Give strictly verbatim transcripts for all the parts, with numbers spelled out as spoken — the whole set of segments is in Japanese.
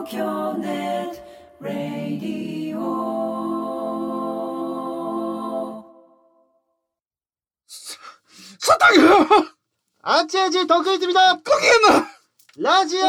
京ネットラディオ。 さたよあちあち得意ってみたこげんなラジオ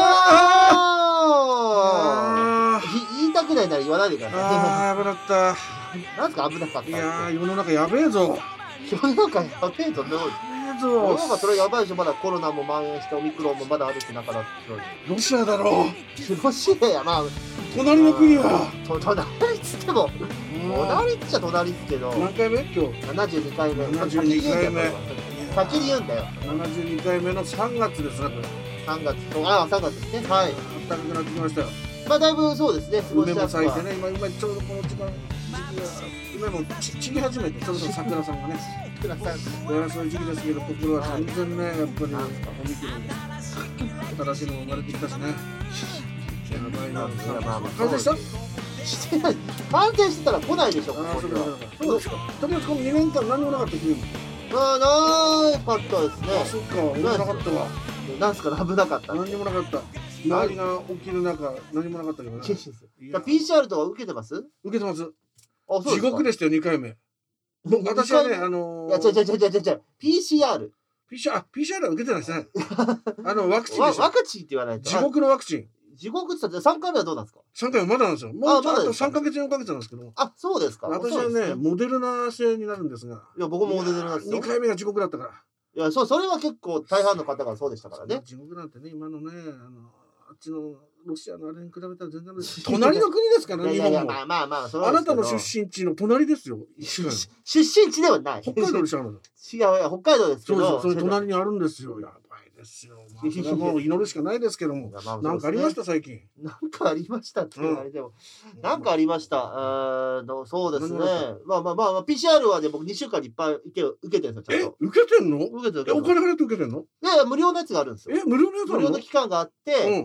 あー言いたくないなら言わないでくださあー危なかっい。なんすか危なかったって。 た。いやー世の中やべえぞ。 世の中やべえぞ。世やべえのぞ。 中それやばいでしょ。まだコロナも蔓延してオミクロンもまだあるって中だってロシアだろう。 ロシアやまあ隣の国は。 と隣っつっても隣っちゃ隣っすけど何回目今日？ ななじゅうにかいめななじゅうにかいめ先に言うんだよ。 ななじゅうにかいめのさんがつですね。これさんがつとああさんがつですね。はい。 暖かくなってきましたよ。 まあだいぶそうですね。過ごし梅もやすくは咲いてね、今今ちょうどこの時間時期が梅もち散り始めて、ちょうど桜さんがねください。 やらそういう時期ですけど、ここは全然ねやっぱりオミクロン新しいのも生まれてきたしね。やばいな。 まあまあまあ感染した？ してない。感染してたら来ないでしょ。こああこにはそうかそうか。そうですか。とりあえずこのにねんかん何もなかった君も。 まあなかったですね。 あそっか。俺もなかったわ。 なんすか危なかった。 何にもなかった。周りが起きる中何もなかったけどね。 ピーシーアール とか受けてます？ 受けてます。 あ、そうですか。 地獄でしたよにかいめ。私はねあのいや違う違う違う違う違う ピーシーアール。 ピーシーアール ピーシーアール は受けてないですね。あのワクチンでした。 ワクチンって言わないと。 地獄のワクチン。 地獄って言ったらさんかいめはどうなんですか？ さんかいめまだなんですよ。もうあとさんかげつよんかげつなんですけど。 あ、そうですか。 私はねモデルナ製になるんですが。 いや僕もモデルナですよ。 にかいめが地獄だったから。 いや、そう、それは結構大半の方がそうでしたからね。 地獄なんてね、今のね、あの、あっちのロシアのあれに比べたら全然隣の国ですからね、 い日本も。 やいやまあまあまあ、そあなたの出身地の隣ですよ。 出身地ではない。 北海道でしょ、あの。 違う、北海道ですけど。 そうです、それ隣にあるんですよ。やばいですよ。まあ、それはもう祈るしかないですけども。なんかありました、最近。 なんかありましたって言われても。なんかありました。そうですね。まあまあまあ、ピーシーアール はね、僕にしゅうかんにいっぱい受けてるんですよ、ちゃんと。 え、受けてんの？ 受けてる。 お金払って受けてんの？ いやいや、無料のやつがあるんですよ。 え、無料のやつあるの？ 無料の期間があって、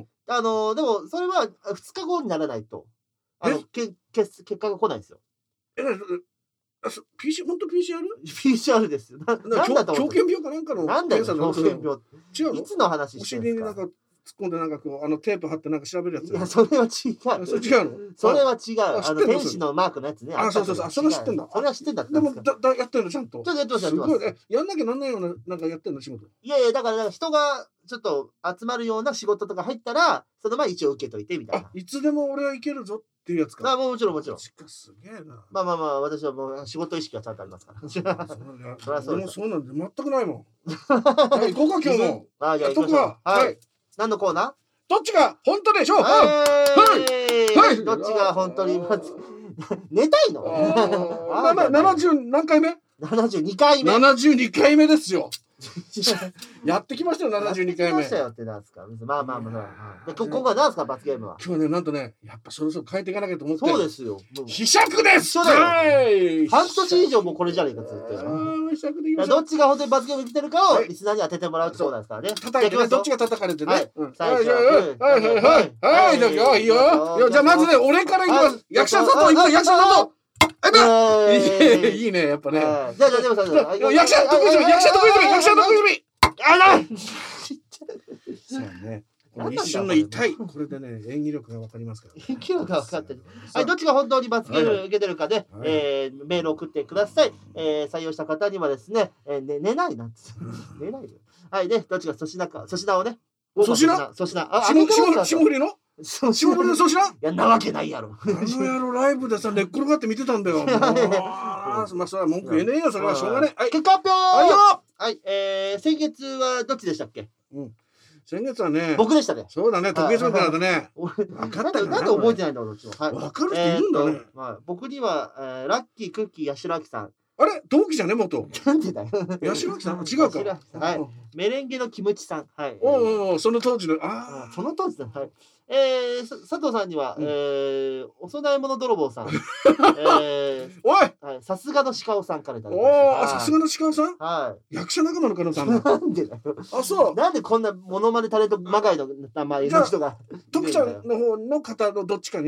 あの、でも、それはふつかごにならないと、あの、け結果が来ないんですよ。 え、ピーシー、本当 ピーシーアール？ ピーシーアール ですよ。な、なんだと思う。 狂犬病かなんかのなんだよ、狂犬病。 違うの？ いつの話おしてるんですか？ 尻になんか突っ込んでなんかこうあのテープ貼ってなんか調べるやつ。 いや、それは違う。 それ違うの？ それは違う。あの天使のマークのやつね。 あ、そうそうそう。それは知ってんだ。 それは知ってんだ。 でもだだやってんのちゃんと。 ちょっとやってますやってます。 すごいね。やんなきゃなんないようななんかやってんの仕事。 いやいやだから人がちょっと集まるような仕事とか入ったらその前一応受けといてみたいな。 あ、いつでも俺はいけるぞっていうやつか。 あ、もちろんもちろん。 すげえな。 まあまあまあ私はもう仕事意識はちゃんとありますから。そりゃそうです。 そうなんで全くないもん。はい行こうか今日も。 あ、じゃあ行きましょう。はい。何のコーナー？ どっちが本当でしょう？ はいはい。どっちが本当に寝たいの？ ななじゅう何回目？ ななじゅうにかいめ。 ななじゅうにかいめですよ。やってきましたよななじゅうにかいめ。 やってきましたよってなんですか。まあまあまあ。で今後は何ですか罰ゲームは。 今日ねなんとねやっぱそろそろ変えていかなきゃと思って。 そうですよ。 ひしゃくです。 はい。半年以上もこれじゃねえかずっと。どっちが本当に罰ゲーム来てるかをリスナーに当ててもらうそうなんですからね。 叩いてねどっちが叩かれてね。はいはいはいはいはいはいはいいいよ。じゃあまずね俺からいきます。役者佐藤いこう役者佐藤。いいねやっぱね。じゃあじゃあでもさ役者得意済み役者得意済み役者得意済み。あら。そうね。一瞬の痛いこれでね演技力がわかりますから。 演技力が分かってる。はいどっちが本当に罰ゲーム受けてるかでメール送ってください。採用した方にはですね寝ないなんです寝ないで。はいでどっちが粗品か粗品をね。 粗品？ 粗品。 あ霜降りの？霜降りの粗品？いやなわけないやろ。 あの野郎ライブでさ寝っ転がって見てたんだよ。まあそれは文句言えねえよそれはしょうがねえ。 結果発表。 はいよ。 はいえ先月はどっちでしたっけ？ 先月はね僕でしたね。 そうだね得意そうだったね。分かったなんで覚えてないんだどっちも。 分かる人いるんだね。 僕にはラッキークッキー八代亜紀さん。 あれ同期じゃね元。 なんでだよ。 八代亜紀さん違うか。 はいメレンゲのキムチさん。はいおおその当時のあその当時だ。はいえー、佐藤さんには、うん、えー、お供え物泥棒さん、えー、 おい、 はい、さすがの鹿尾さんからいただきました。おお、さすがの鹿尾さん。 はい。 役者仲間の方さん。 なんでだよ。 あ、そう。 なんでこんなモノマネタレントまがいの名前の人が。 徳ちゃんの方の方のどっちかにね、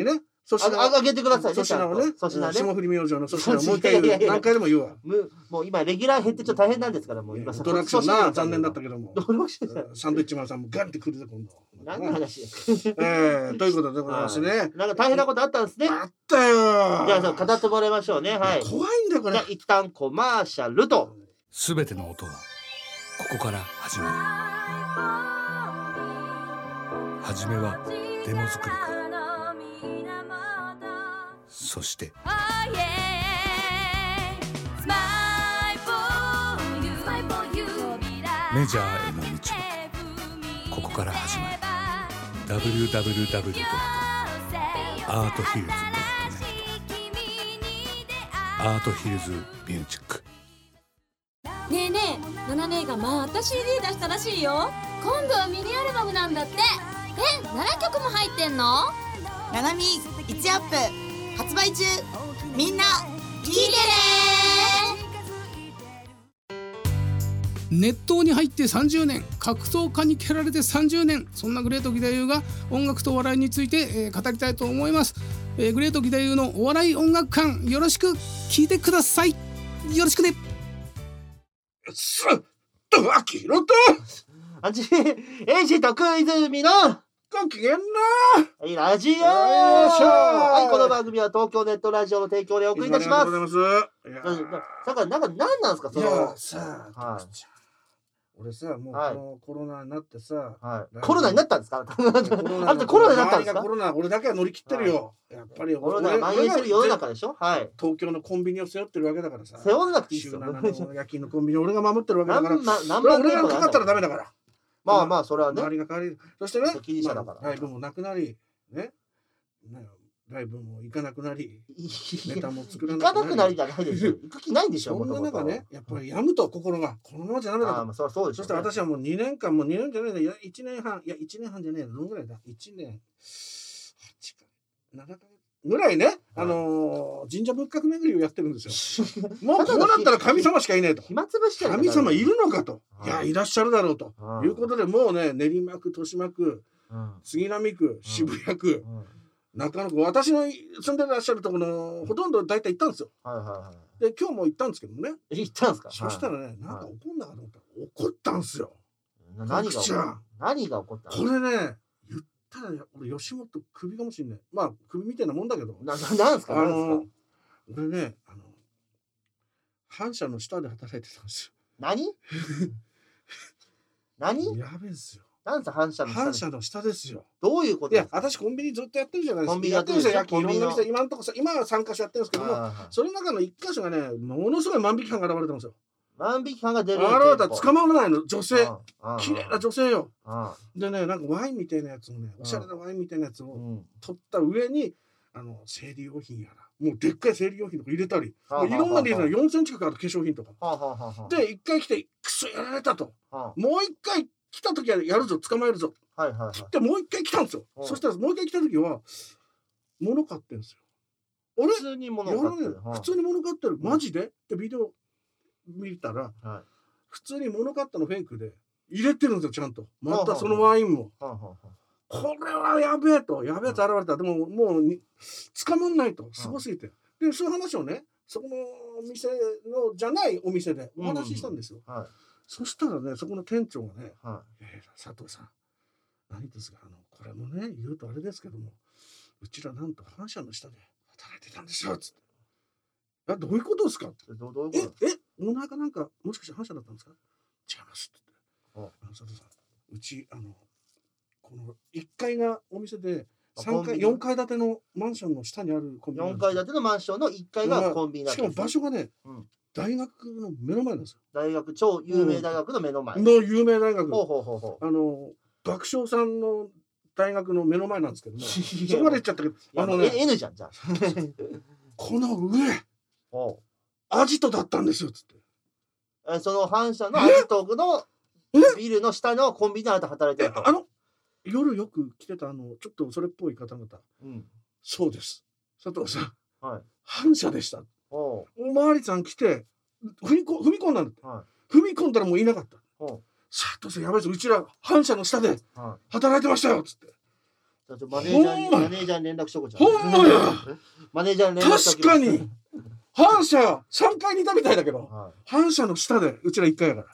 粗品あ、あげてくださいね。 粗品をね、 粗品ね。 霜降り明星の粗品をもう一回いやいやいや何回でも言うわ。 むもう今レギュラー減ってちょっと大変なんですから、もう今ドラクションな残念だったけども。 ドラクションじゃない。 サンドイッチマンさんもガンって来るぜ今度。 何の話や。 ええということでございますね。 なんか大変なことあったんですね。 あったよ。 じゃあそう語ってもらいましょうね。はい。 怖いんだよこれじゃあ。一旦コマーシャルと。 すべての音はここから始まる。初めはデモ作りからそしてメジャーへの道はここから始まる。 ダブリューダブリューダブリュー ドット アートヒルズ ドット ネット アートヒルズミュージック。 ねえねえ、ナナ姉がまた シーディー 出したらしいよ。今度はミニアルバムなんだって。え、ななきょくも入ってんの？ ナナミいちアップ発売中。みんな聞いてね。 熱湯に入ってさんじゅうねん、格闘家に蹴られてさんじゅうねん、そんなグレート義太夫が音楽とお笑いについて、えー、語りたいと思います、えー、グレート義太夫のお笑い音楽館、よろしく聞いてください。よろしくね。 すっとあきろとあちエイジとクイズミのご機嫌なはいラジオ。 よいしょはい、この番組は東京ネットラジオの提供でお送りいたします。 ありがとうございます。いやだからなんか何なんですかそいやの。 さあ、 はい俺さもうこはいのコロナになってさ、 はい、コロナになったんですか？ コロナあとコロナになったんですか？ 周りがコロナ俺だけは乗り切ってるよ。やっぱりコロナが蔓延してる世の中でしょ。はい。 東京のコンビニを背負ってるわけだからさ。 背負わなくていいっすよ。 週ななの夜勤のコンビニ俺が守ってるわけだから。 何万何俺万俺がかかったらダメだから。 まあまあそれはね。 周りが変わり、そしてね、 責任者だからまあライブもなくなり、ね、ねライブも行かなくなり、ネタも作ら行なくなり。 かなくなりじゃないでしょ。行く気ないんでしょ。 そんな中ね、やっぱりやむと心がこのままじゃダメだと。 ああ、まあそりゃそうでしょ。 そしたら私はもうにねんかん、もうにねんじゃないんだ、いやいちねんはん、いやいちねんはんじゃねえの、どのぐらいだ ?いちねん、はちかげつ、ななかげつぐらいね、あのー、神社仏閣巡りをやってるんですよ。もうこうなったら神様しかいねえと。 暇つぶしてる。 神様いるのかと。 はいいや、いらっしゃるだろうと。 はいいうことで、もうね、練馬区、豊島区、 うん杉並区、渋谷区、 うん中野区、私の住んでらっしゃるところのほとんど大体行ったんですよ。 はいはいはで、今日も行ったんですけどもね。 い。行ったんですか？ そしたらね、なんか怒んなかと思ったら、怒ったんですよ。 な何が起こっ奥ちゃん何が起こったこれね、言ったらね、俺、吉本首かもしんない。まあ、首みたいなもんだけど。 な、ななんですか？ あなんですか？ の、俺ね、あの、反社の下で働いてたんです何？何？ よ。やべえんすよ。 なんですか反射の下で反社の下ですよ。 どういうこといや、私コンビニずっとやってるじゃないですか。 コンビニやってるでしょやってるんですよ。 コンビニのいろんな店、今のとこさ、今はさんかしょやってるんですけども、 はいはいその中のいっかしょがね、ものすごい万引き犯が現れたんですよ。 万引き犯が出る。 現れたら捕まらないの、女性。 ま綺麗な女性よ。 あでね、なんかワインみたいなやつをね、おしゃれなワインみたいなやつをうん。 取った上に、あの、生理用品やら、もうでっかい生理用品とか入れたり、 はあもういろんな理由はあでよんセンチかかる化粧品とか。 はあはあはあはあ。 で、一回来て、くそやられたと。 はもう一回来た時はやるぞ、捕まえるぞ。 あはいはいはい。 で、もう一回来たんですよ。 うんそしたらもう一回来た時は、物買ってんですよ。あれ普通に物やらねえを買ってる。 普通に物買ってる。マジでってビデオ見たら、 はい。 普通に物買ったのフェイクで、入れてるんですよ、ちゃんと。まはあはあたそのワインも。 はあはあはあ。 これはやべえと。やべえやつ現れた。でも、もうに、捕まんないと。すごすぎて。で、そういう話をね、そこのお店の、じゃないお店でお話ししたんですよ。 はいそしたらね、そこの店長がね、 はいやいや佐藤さん、何ですか、あの、これもね、言うとあれですけども、うちらなんと反社の下で働いてたんですよ、つって。あ、どういうことですか？ い。どどういうえこと？、 え、オーナーかなんか、もしかして反社だったんですか？違いますって言って。 ああの佐藤さん、うち、あの、このいっかいがお店で、3階、 あコンビニよんかい建てのマンションの下にあるコンビニなんですよ。 よんかい建てのマンションのいっかいがコンビニなんしかも場所がね、 うん大学の目の前なんですよ。 大学、超有名大学の目の前。 の有名大学。 ほうほうほうほう。 あの爆笑さんの大学の目の前なんですけども、そこまで行っちゃったけど、あのね、 あのね、N じゃん、じゃあ。 この上、 おうアジトだったんですよ、つって。 えその反社のアジトのビルの下のコンビニであなた働いてえ、 ると。 あの、夜よく来てた、あの、ちょっとそれっぽい方々、 うん。 そうです。佐藤さん、 はい。 反社でした。 おうおまわりさん来て、踏みこ踏み込んだんだって。 は踏み込んだらもういなかった。 おう佐藤さん、やばいです。うちら反社の下では働いてましたよ、つって。 ちょっとマネージャーにマネージャーに連絡しとこうじゃん。 ほんまやマネージャーに連絡しときます。 確かに反社さんかいにいたみたいだけど、 は反社の下でうちらいっかいやから。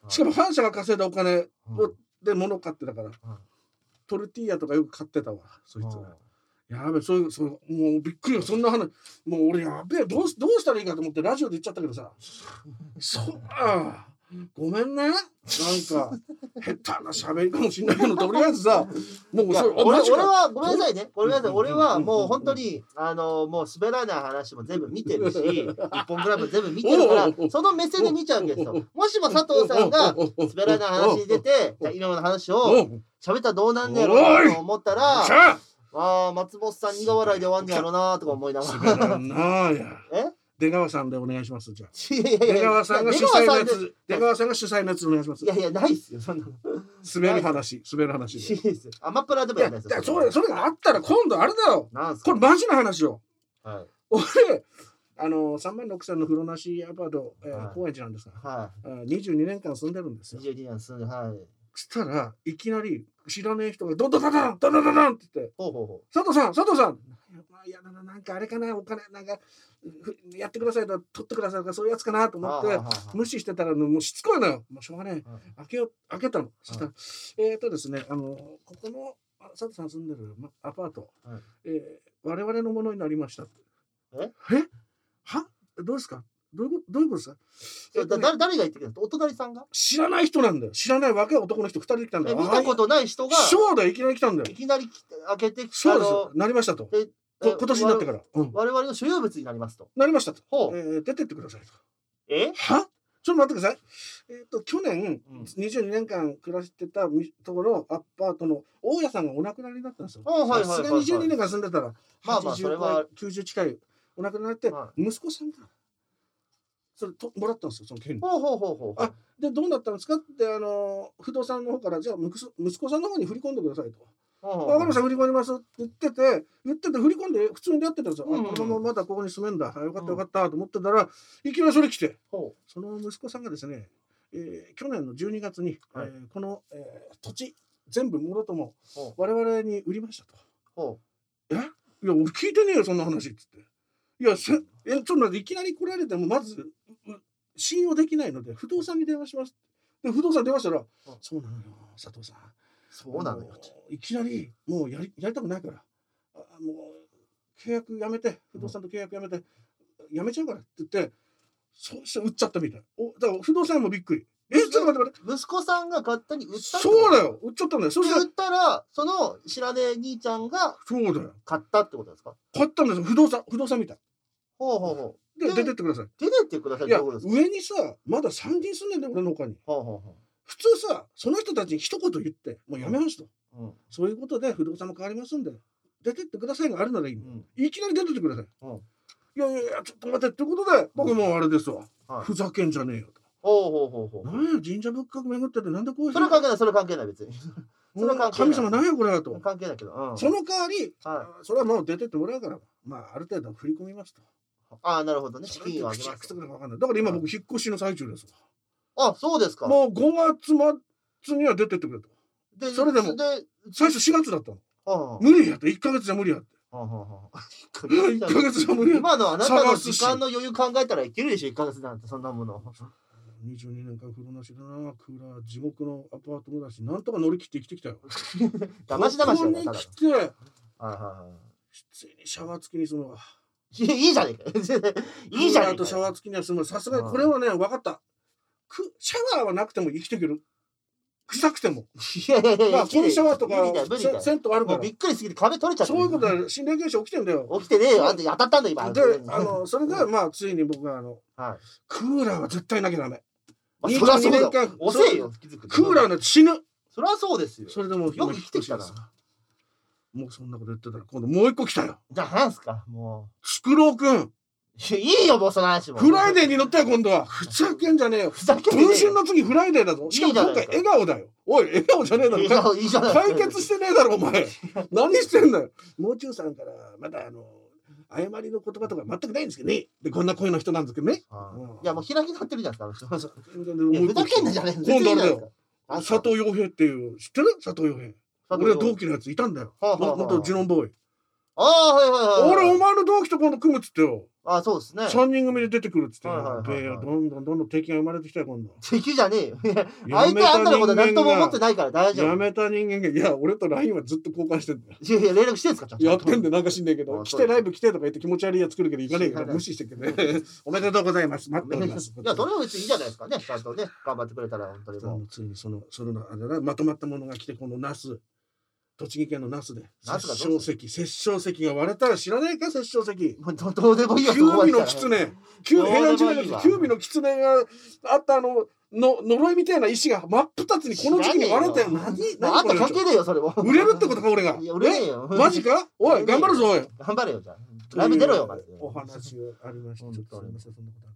しかも反社が稼いだお金いをで物買ってたから、トルティーヤとかよく買ってたわ、そいつが。やべえ、そういう、そうもうびっくりよ、そんな話。もう俺やべえ、どうし、どうしたらいいかと思ってラジオで言っちゃったけどさ。そうあごめんね。なんか、下手な喋りかもしんないけど、とりあえずさ、もういやそれ、 俺マジか俺はごめんなさいね。ごめんなさい。 うん俺はもう本当にあのもう滑らない話も全部見てるし、一本グラブ全部見てるからおうおうおうその目線で見ちゃうんですよ。もしも佐藤さんが滑らない話に出て、じゃあ今の話をおう喋ったらどうなんねやろうと思ったら、 しゃああ松本さん苦笑いで終わんねやろなとか思いなが滑らら。 んなあや。 え？ 出川さんでお願いします。じゃあ。 いやいやいや出川さんが主催のやつ、出川さんが主催のやつお願いしますい。やいやないっすよそんなの。 滑る話、滑る話で。 いいですよ。アマプラでもいや、 やらないですよ。 だからそれ、それがあったら今度あれだよ。 なんすか。 これマジな話よ。 はい俺、あの、さんまんろくせんの風呂なしアパート、えはいー、高円寺なんですが、 はあにじゅうにねんかん住んでるんですい。 よ。 にじゅうにねん住んではい。 そしたらいきなり知らねえ人がドンドンドンドンドンドンドンドンって言ってほうほうほ 「佐藤さん佐藤さんいやなんかあれかなお金なんかふやってくださいと取ってくださいとかそういうやつかな」とう。 思ってはあはあはあ無視してたらもうしつこいのよ。もうしょうがねはいえ開けよ開けたの。そしたらえっとですねあのここのあ佐藤さん住んでるまアパートはいえー我々のものになりましたって。 ええはどうですかどういうことどういうことですかそれだ誰誰が言ってくれたお隣さんが知らない人なんだよ。知らない若い男の人ふたりで来たんだよ。 え見たことない人がそうだよいきなり来たんだよい。きなり来て開けてそうですあよなりましたと。 のえこ今年になってから、うん、 我々の所有物になりますと。 なりましたと、 ほう。 えー、出てってくださいと。 え？ はちょっと待ってください。えっ、と去年、 うんにじゅうにねんかん暮らしてたみところアパートの大家さんがお亡くなりになったんですよ。 あはいはいはいはいさすがににじゅうにねんかん住んでたらまあまあはちじゅそうれはきゅうじゅう近いお亡くなりになって、 は息子さんがそれともらったんですよその権利。 ほうほうほうほう。 あでどうなったんですかってあの不動産の方からじゃあ息子息子さんの方に振り込んでくださいと。 ほうほうほうわかりました振り込みますって言ってて言ってて振り込んで普通にやってたんですよ。 うんうんあこのまままだここに住めんだ。あよかったよかったと思ってたらいきなりそれ来てほその息子さんがですね、えー去年のじゅうにがつに、 はいえーこの、えー土地全部もろともうほう我々に売りましたと。 ほえいや俺聞いてねえよそんな話っつって。いやせえちょっと待っていきなり来られてもまずう信用できないので不動産に電話します。で不動産電話したら、そうなのよ佐藤さん。 う。そうなのよ。 あのいきなりもうやりやりたくないからあもう契約やめて不動産と契約やめて、やめちゃうからって言ってそうして売っちゃったみたい。おだから不動産もびっくり。えちょっと待って待って息子さんが勝手に売ったってことそうだよ売っちゃったんだよ。そしたらで売ったらその知らねえ兄ちゃんがそうだよ買ったってことですか。 買ったんですよ不動産不動産みたいほうほうほう。 でで出てってください。 出てってくださいっいやてことですか。 上にさまださんにん住んでんだよ俺の他に。 ほうほうほ普通さその人たちに一言言ってもうやめますと、 う。うん。 そういうことで不動産も変わりますんで出てってくださいがあるならいいの、 うん。 いきなり出てってください、 うんいやいやいやちょっと待ってってことで僕もうあれですわ、 はい。 ふざけんじゃねえよと。 ほうほうほうほう。 なんや神社仏閣巡っててなんでこういうそれ関係ないそれ関係ない別に。それは関係ない神様なんやこれはと。 関係ないけど。うん。 その代わり、 はそれはもう出てってもらうからまあある程度振り込みますと。 ああなるほどね。資金をあげ口ます約。束が分かんない。だから今僕引っ越しの最中ですあそうですか。 わ。もうごがつ末には出てってくれと。 でそれでもで最初しがつだったの。 は無理やっていっかげつじゃ無理やって。 あはあはあ。 いっかげつじゃ無理やって。 今のあなたの探すし時間の余裕考えたらいけるでしょいっかげつなんてそんなもの。 にじゅうにねんかん風呂なしだなクーラー地獄のアパートもだしなんとか乗り切って生きてきたよ。 だましだましここやなただに来てはいはいはついにシャワー付きにするのが。 い。いやいいじゃねえか。いいじゃねえか。 クーラーとシャワー付きにはするのさすがにこれはね分かった。くシャワーはなくても生きていける。臭くても。 いやいやいやいや。 まあコインシャワーとか無理だよ無理だよせ銭湯あるからもうび。っくりすぎて壁取れちゃった。 そういうことは心霊現象起きてんだよ。 起きてねえよ。あんた当たったんだ今。 で、あのそれでまあついに僕はあのはい。 クーラーは絶対なきゃダメ。 まあそりゃそうだにじゅうにねんかん遅えよ。気づくクーラーの死ぬ。 そりゃそうですよ。 それでもうよく生きてきたな今引っ越しですもうそんなこと言ってたら今度もう一個来たよ。 じゃあなんすかもスクローくん。 う。いいよもうその話も。 フライデーに乗ったよ今度は。ふざけんじゃねえよ。 ふざけんじゃねえよ文春の次フライデーだぞ。しかも今回笑顔だよ。おい笑顔じゃねえだろ。 いいじゃんいいじゃない解決してねえだろお前。何してんだよ。もう中さんからまだあの誤りの言葉とか全くないんですけどね。でこんな声の人なんですけどね。 はいいやもう開き立ってるじゃないですかあの人。いやもうふざけんなじゃねえ今度あれだよ。 あ佐藤洋平っていう知ってる佐藤洋平。 俺は同期のやついたんだよ。もっとジュノンボーイ。 ああ、はいはいはい。 俺、お前の同期と今度組むっつってよ。 ああ、そうですね。 さんにん組で出てくるっつって。 はいはいはいはいで、どんどんどんどん敵が生まれてきたよ、今度。 敵じゃねえよ。相手あんたのことは何とも思ってないから大丈夫。 やめた人間が、いや、俺と ライン はずっと交換してんだよ。 いやいや、連絡してんすか、ちゃんと。 やってんで、なんか知んねえけど、来てライブ来てとか言って気持ち悪いやつ作るけど、行かねえから無視してけどね。おめでとうございます。待っております。 いや、それは別にいいじゃないですかね。ちゃんとね、頑張ってくれたら、本当にもう。 ついにその、その、あれだ、まとまったものが来て、このナス。栃木県の那須で殺生石殺生石が割れたら知らないか殺生石どうでもいいよ九尾の狐九平安時代の九尾の狐があったあのの呪いみたいな石が真っ二つにこの時期に割れたよ。何何あんた関係ねえよそれも売れるってことか俺が。 売れねえよマジか。おい頑張るぞおい。 頑張れよじゃあライブ出ろよまず。 お話がありました。ちょっとすみませんそんなこと。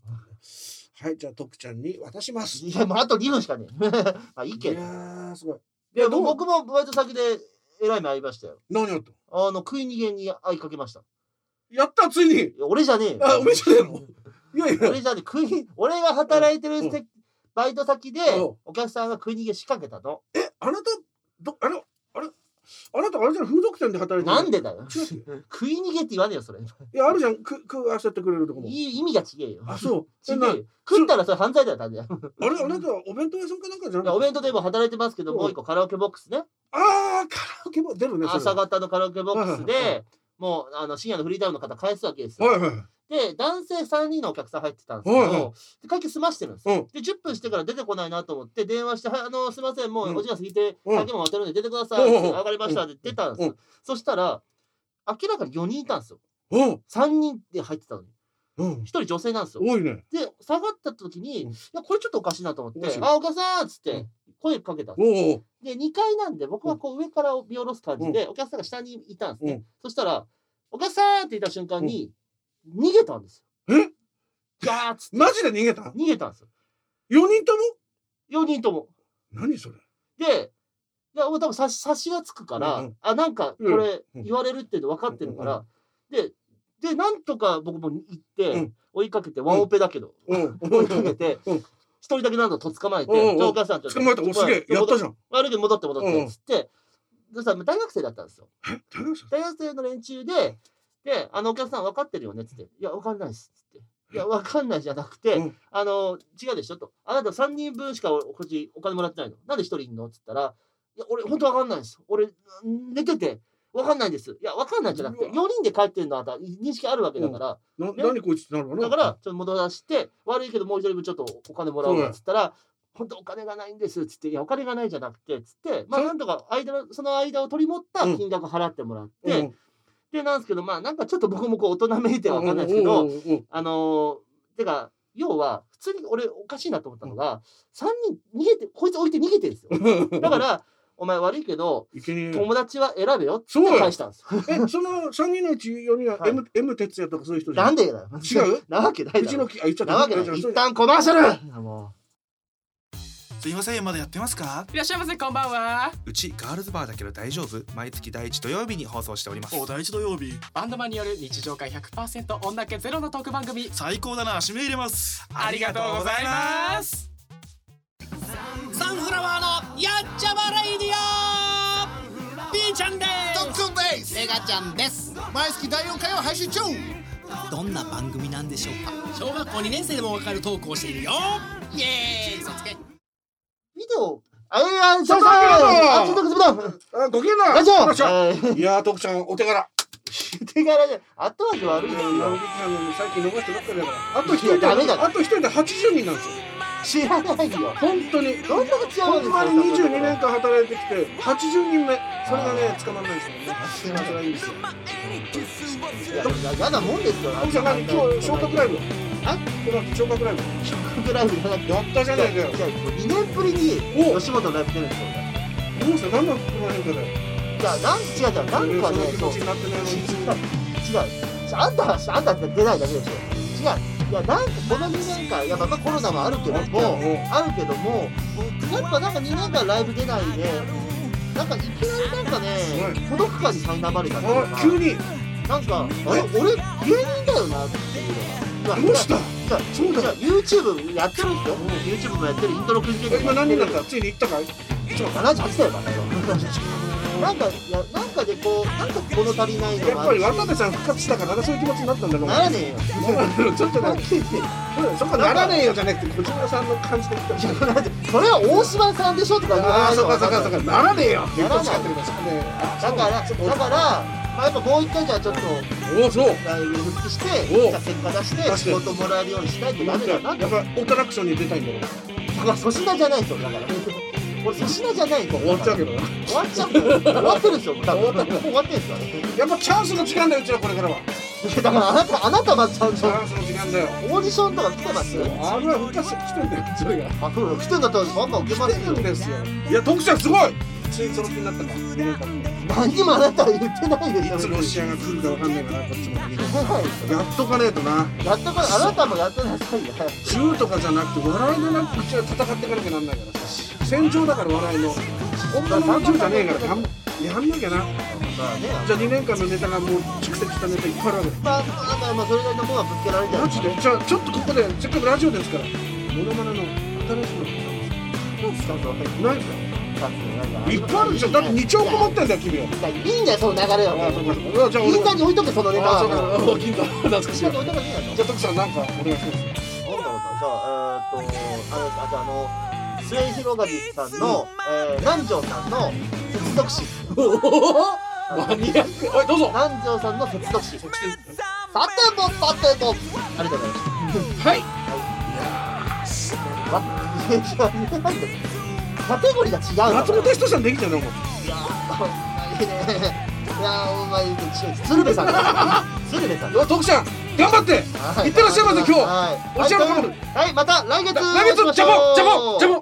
はいじゃあ徳ちゃんに渡します。 いやもうあとにふんしかねえ。あいいけど。 いやすごい。 いや僕もバイト先でえらい目合いましたよ。 何やった？ あの食い逃げに会いかけました。 やったついに。 俺じゃねえよ。 あ俺じゃねえの。いやいや。 俺じゃねえ食い俺が働いてるバイト先でお客さんが食い逃げ仕掛けたの。 えあなたどあれあれあなたあれじゃ風俗店で働いてる。 なんでだよ。食い逃げって言わねえよそれ。いやあるじゃんく食わせてくれるとこも。 いい意味が違えよ。 あそう。 違えよ。食ったらそれ犯罪だよ単純。 あれあなたお弁当屋さんかなんかじゃん。 お弁当でも働いてますけどもう一個カラオケボックスね。 ああカラオケボ出るね。 朝方のカラオケボックスでもうあの深夜のフリータイムの方返すわけですよ。 はいはい。 で男性さんにんのお客さん入ってたんですけど、会計済ましてるんですよ。でじゅっぷんしてから出てこないなと思って電話して「あのすいませんもうお時間過ぎて会計も待ってるんで出てください」って上がりましたって出たんですよ。そしたら明らかによにんいたんですよ。さんにんで入ってたのにひとり女性なんですよ。 多いね。 で下がった時にいやこれちょっとおかしいなと思って「あお客さん」っつって声かけたんですよ。でにかいなんで僕はこう上から見下ろす感じでお客さんが下にいたんですね。そしたら「お客さん」って言った瞬間に逃げたんですよ。え？ ガーッつって。 マジで逃げた？ 逃げたんですよ。 よにんとも？ よにんとも。 何それ？ で、いや、多分察しがつくから、あ、なんかこれ言われるっていうの分かってるから、で、で、なんとか僕も行って、追いかけて、ワンオペだけど、追いかけて、一人だけなんとと捕まえて、お母さんちょっと。 捕まえた、おすげえ、やったじゃん。 悪いけど戻って戻って、つって、そしたら大学生だったんですよ。 大学生？ 大学生の連中で、で、あのお客さん分かってるよねっつって、いや、分かんないっすっつって。いや、分かんないじゃなくて、うん、あの、違うでしょと。あなたさんにんぶんしかこっちお金もらってないの。なんでひとりいんのっつったら、いや、俺、ほんと分かんないです。俺、寝てて、分かんないです。いや、分かんないじゃなくて、よにんで帰ってんのあた認識あるわけだから。 うんね、何こいつってなるの？ だから、ちょっと戻して、悪いけどもう一人分ちょっとお金もらおうっつったら、本当お金がないんですっつって、いや、お金がないじゃなくて、つって、まあ、なんとか間の、その間を取り持った金額払ってもらって、うんうんで、なんですけど、まあ、なんかちょっと僕もこう、大人めいてわかんないですけど、あのー、てか、要は、普通に俺おかしいなと思ったのが、さんにん逃げて、こいつ置いて逃げてるんですよ。だから、お前悪いけど、友達は選べよって返したんですよ。 え、そのさんにんのうちよにんは M、M 哲也とかそういう人じゃん。 なんでだよ。 違う？ なわけないだろ。 うちのき、あ、言っちゃった。 なわけない。一旦コマーシャル！もう。 すいませんまだやってますか？ いらっしゃいませこんばんは。 うちガールズバーだけど大丈夫？毎月第一土曜日に放送しております。 お第一土曜日バンドマンによる日常会 ひゃくパーセント 女気ゼロのトーク番組。 最高だな締め入れます。 ありがとうございます。サンフラワーのやっちゃまレイディオ B ちゃんですトックンですメガちゃんです。 毎月だいよんかいを配信中。 どんな番組なんでしょうか。 小学校にねん生でもわかるトークをしているよ。イエーイ嘘つけビデオあいやちょっとあちょっとくずだあごきげんな大丈夫いや徳ちゃんお手柄手柄で後味悪いね最近逃してばっかりだからあと一人であと一人ではちじゅうにんなんですよ。 知らないよ本当にどんだけ違うんですか。 にじゅうにねんかん働いてきてはちじゅうにんめそれがね捕まんないんですよね。それがいいんですよ。 やだもんですよ。 徳ちゃん何今日昇格ライブあ今日昇格ライブ昇格ライブじゃなくてやったじゃないかよ。 にねんぶりに吉本のライブ出るんですよ。 どうした何のこの変化だよ。 いやなん違う違うなんかねそう違う違うあんたはあんたって出ないだけでしょ。違ういやなんかこのにねんかんいやまあコロナもあるけどもあるけどもやっぱなんかにねんかんライブ出ないでなんかいきなりなんかね孤独感に苛まれたっていうか急になんかあれ俺芸人だよなっていうのがどうしたそうだ YouTube やってるんですよ YouTube もやってるイントロクイズ今何になったついに行ったかいななじゅうはちだよバカよなんかいやなんかでこうなんか物足りないのやっぱりがある渡部さん復活したからそういう気持ちになったんだろうならねえよちょっとなんかそこならねえよじゃなくて内村さんの感じで言っていやそれは大島さんでしょとか言わああそうないのかそうかそうかならねえよって言ってほしかったけどそこでだからだからまあやっぱもう一回じゃあちょっとおおそうライブ復帰してじゃあ結果出して仕事もらえるようにしないとダメだなやっぱオートラクションに出たいんだろうだから粗品じゃないですよだから俺粗品じゃないと終わっちゃうけどな終わっちゃう終わってるんですよ多分もう終わってるんですよやっぱチャンスの時間だようちらこれからはだからあなたあなたまちゃんとチャンスの時間だよオーディションとか来てますあれは復活して来てんだよそれがあそう来てんだったらバンバン受けますよ来てるんですよいや徳ちゃんすごいついにその気になったかにねんかん何にもあなたは言ってないでしょいつロシアが来るかわかんないからこっちもやっとかねえとなやっとかあなたもやってなさいよ銃とかじゃなくて笑いのなんかうちは戦っていかなきゃなんないからさ戦場だから笑いの本物の銃じゃねえからやんやんなきゃなまあねじゃあにねんかんのネタがもう蓄積したネタいっぱいあるわけまあまあまあそれなりのものはぶつけられてるマジでじゃあちょっとここでせっかくラジオですからモノマネの新しいのないかいっぱいあるでしょだってにちょうこ持ってんだよ君は。 いいんだよその流れは。 あそうかそうか。じゃあ俺銀座に置いとけそのネタは。 あそうか。銀座懐かしい。 銀座に置いとけばいいんだよ。 じゃあ徳さんなんかお願いします。 なんだろうか。じゃあえーっとあれじゃああの末広がりさんのえー南條さんの接続詞。 マニアック。おいどうぞ。 南條さんの接続詞。さてもさてもありがとうございます。 はい。 いやなんで。カテゴリーが違うから松本人志さんできてるのもいやーいいねいやーお前鶴瓶さん鶴瓶さん徳ちゃん頑張っていってらっしゃいませ今日はいおっしゃるとおりはいまた来月来月ジャボジャボジャボ